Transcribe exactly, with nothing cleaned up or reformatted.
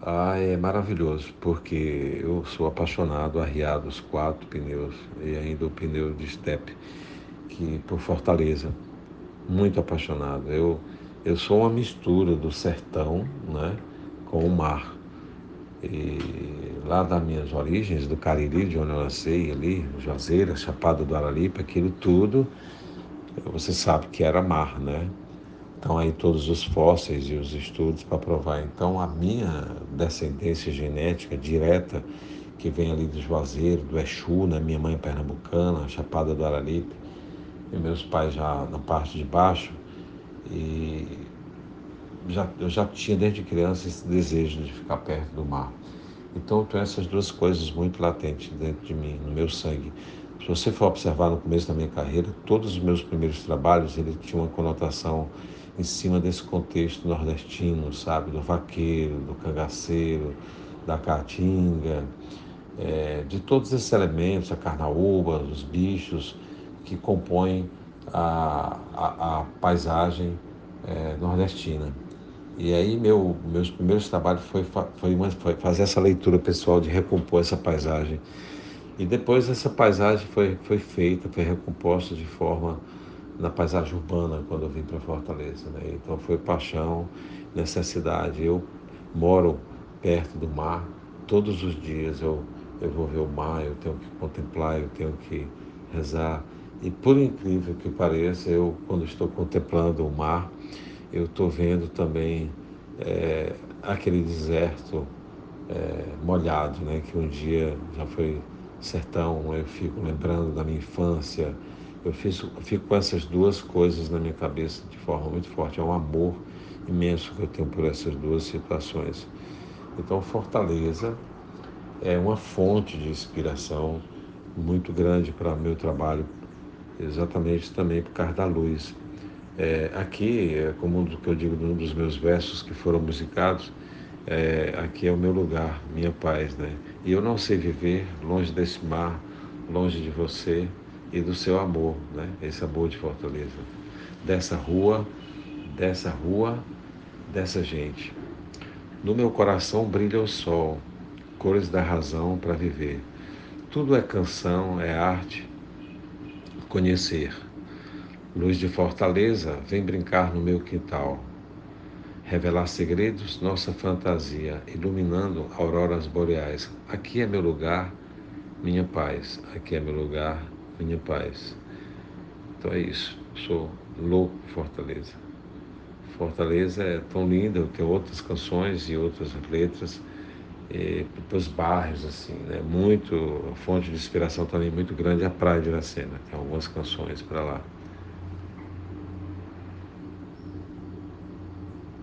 Ah, é maravilhoso, porque eu sou apaixonado, arriado os quatro pneus e ainda o pneu de estepe, que por Fortaleza, muito apaixonado. Eu, eu sou uma mistura do sertão, né, com o mar. E lá das minhas origens, do Cariri, de onde eu nasci, ali, Juazeiro, Chapada do Araripe, aquilo tudo, você sabe que era mar, né? Então aí todos os fósseis e os estudos para provar. Então a minha descendência genética direta, que vem ali do Juazeiro, do Exu, né? Minha mãe é pernambucana, Chapada do Araripe, e meus pais já na parte de baixo, e já, eu já tinha desde criança esse desejo de ficar perto do mar. Então eu tenho essas duas coisas muito latentes dentro de mim, no meu sangue. Se você for observar no começo da minha carreira, todos os meus primeiros trabalhos, ele tinha uma conotação em cima desse contexto nordestino, sabe? Do vaqueiro, do cangaceiro, da caatinga, é, de todos esses elementos, a carnaúba, os bichos que compõem a, a, a paisagem é, nordestina. E aí meu, meus primeiros trabalhos foi, foi, uma, foi fazer essa leitura pessoal de recompor essa paisagem. E depois essa paisagem foi, foi feita, foi recomposta de forma na paisagem urbana quando eu vim para Fortaleza. Né? Então foi paixão, necessidade. Eu moro perto do mar, todos os dias eu, eu vou ver o mar, eu tenho que contemplar, eu tenho que rezar. E por incrível que pareça, eu quando estou contemplando o mar, eu estou vendo também é, aquele deserto é, molhado, né, que um dia já foi sertão. Eu fico lembrando da minha infância. Eu fico, fico com essas duas coisas na minha cabeça de forma muito forte. É um amor imenso que eu tenho por essas duas situações. Então, Fortaleza é uma fonte de inspiração muito grande para meu trabalho, exatamente também por causa da luz. É, aqui, é como um do que eu digo num dos meus versos que foram musicados, é, aqui é o meu lugar, minha paz, né? E eu não sei viver longe desse mar, longe de você e do seu amor, né? Esse amor de Fortaleza, dessa rua, dessa rua, dessa gente. No meu coração brilha o sol, cores da razão para viver. Tudo é canção, é arte, conhecer. Luz de Fortaleza, vem brincar no meu quintal. Revelar segredos, nossa fantasia, iluminando auroras boreais. Aqui é meu lugar, minha paz. Aqui é meu lugar, minha paz. Então é isso. Sou louco por Fortaleza. Fortaleza é tão linda, eu tenho outras canções e outras letras para os bairros, assim, né? Muito, a fonte de inspiração também muito grande é a Praia de Iracema. Tem algumas canções para lá.